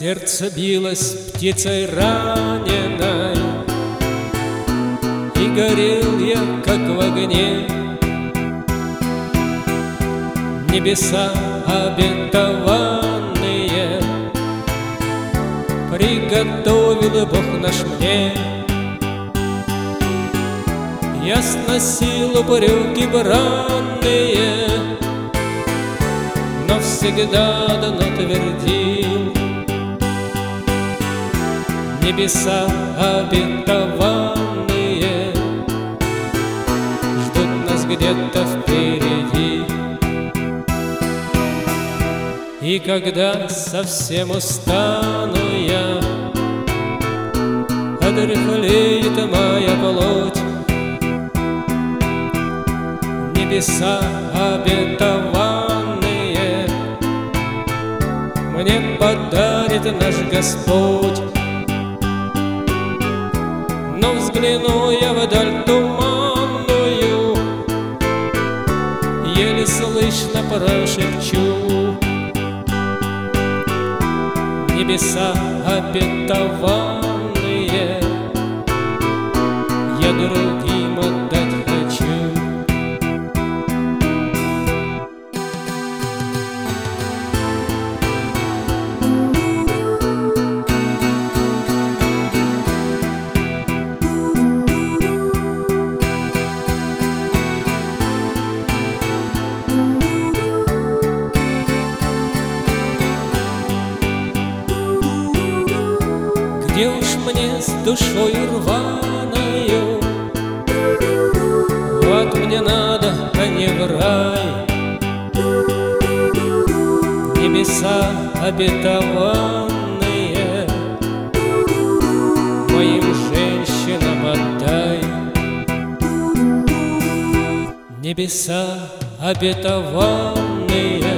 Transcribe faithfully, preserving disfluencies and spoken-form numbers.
Сердце билось птицей раненой, и горел я, как в огне. Небеса обетованные приготовил Бог наш мне. Я сносил упреки бранные, но всегда давно твердил: небеса обетованные ждут нас где-то впереди. И когда совсем устану я, одряхлеет моя плоть, небеса обетованные мне подарит наш Господь. Но взгляну я вдаль туманную, еле слышно прошепчу: небеса обетованные я другим отдать хочу. Где уж мне с душой рваною, вот мне надо, а не в рай. Небеса обетованные моим женщинам отдай. Небеса обетованные